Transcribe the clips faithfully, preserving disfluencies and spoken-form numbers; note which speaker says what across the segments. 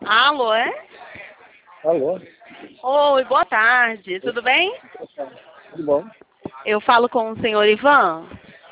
Speaker 1: Alô, é?
Speaker 2: Alô?
Speaker 1: Oi, boa tarde, tudo bem?
Speaker 2: Tudo bom?
Speaker 1: Eu falo com o senhor Ivan.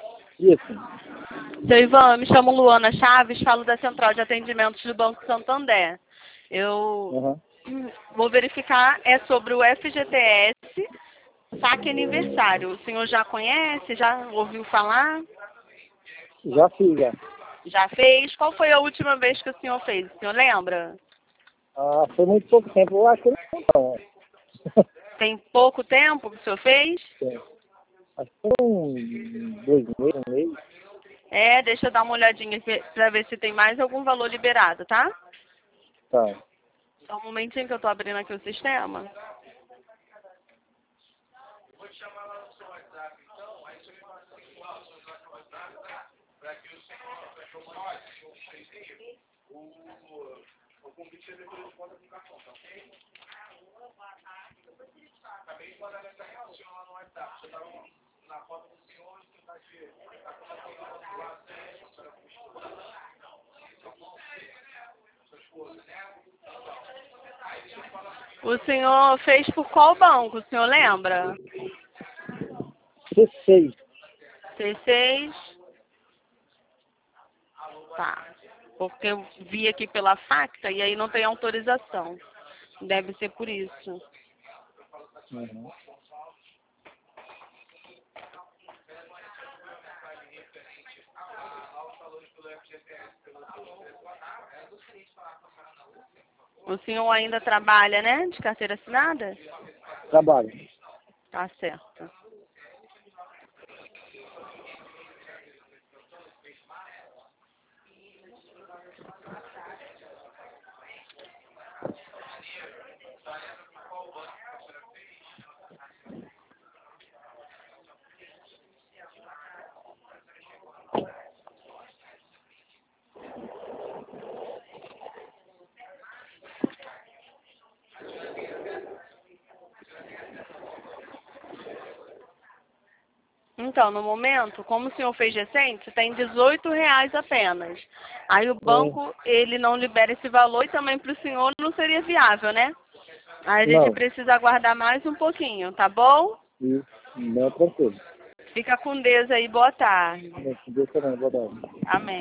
Speaker 2: Isso.
Speaker 1: Seu Ivan, eu me chamo Luana Chaves, falo da Central de Atendimentos do Banco Santander. Eu
Speaker 2: Uhum.
Speaker 1: vou verificar, é sobre o F G T S, saque aniversário. O senhor já conhece, já ouviu falar?
Speaker 2: Já fiz, já.
Speaker 1: Já fez? Qual foi a última vez que o senhor fez? O senhor lembra?
Speaker 2: Ah, foi muito pouco tempo, eu acho que não. Não.
Speaker 1: Tem pouco tempo que o senhor fez?
Speaker 2: Sim. Acho que foi um, dois meses, um mês.
Speaker 1: É, deixa eu dar uma olhadinha para ver se tem mais algum valor liberado, tá?
Speaker 2: Tá.
Speaker 1: Só um momentinho que eu tô abrindo aqui o sistema. O senhor fez por qual banco, o senhor lembra?
Speaker 2: C seis.
Speaker 1: C seis. Tá. Porque eu vi aqui pela facta e aí não tem autorização. Deve ser por isso.
Speaker 2: Uhum.
Speaker 1: O senhor ainda trabalha, né? De carteira assinada?
Speaker 2: Trabalho.
Speaker 1: Tá certo. Então, no momento, como o senhor fez recente, tem dezoito reais apenas. Aí o
Speaker 2: Hum.
Speaker 1: banco, ele não libera esse valor e também para o senhor não seria viável, né? Aí a gente
Speaker 2: Não.
Speaker 1: precisa aguardar mais um pouquinho, tá bom?
Speaker 2: Isso. Não é tranquilo.
Speaker 1: Fica com Deus aí, boa tarde.
Speaker 2: Não, Deus também, boa tarde.
Speaker 1: Amém.